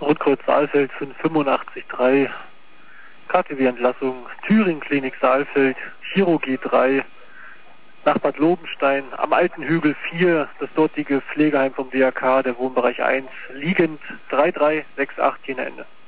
Rundkreuz Saalfeld 585-3, KTW-Entlassung, Thüringen Klinik Saalfeld, Chirurgie 3, nach Bad Lobenstein, am Alten Hügel 4, das dortige Pflegeheim vom DRK, der Wohnbereich 1, liegend 3368, Jena Ende.